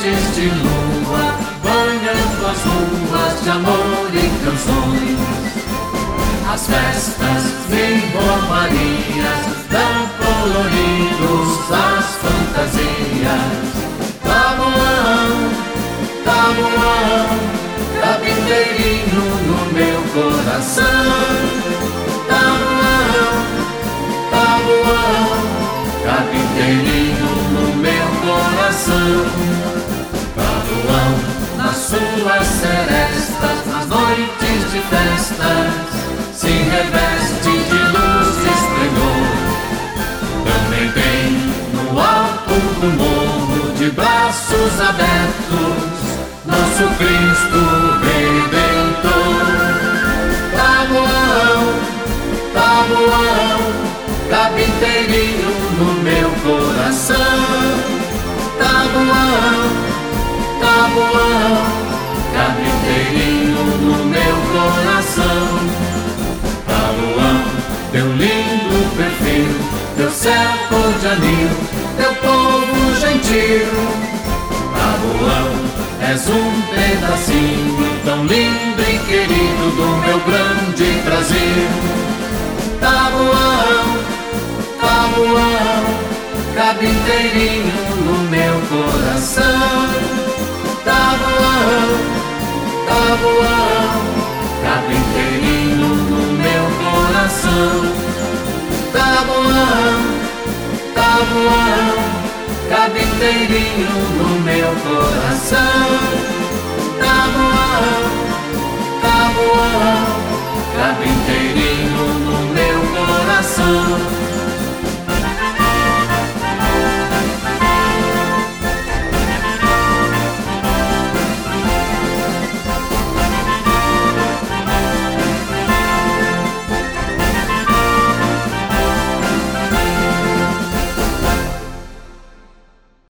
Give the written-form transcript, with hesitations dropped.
noites de lua, banhando as ruas de amor e canções. As festas em romarias dão coloridos às fantasias. Taboão, taboão, carpinteirinho no meu coração. Taboão, taboão, carpinteirinho no meu coração. Taboão, nas suas serestas, nas noites de festas, se reveste de luz esplendor. Também tem no alto do morro, de braços abertos, nosso Cristo Redentor. Taboão, taboão, carpinteirinho no meu coração. Taboão, taboão, carpinteirinho no meu coração. Taboão, teu lindo perfil, teu céu cor de anil, teu povo gentil. Taboão, és um pedacinho tão lindo e querido do meu grande Brasil. Taboão, taboão, carpinteirinho no meu coração. Taboão, taboão, carpinteirinho no meu coração. Taboão, taboão, carpinteirinho no meu coração. Taboão, taboão, carpinteirinho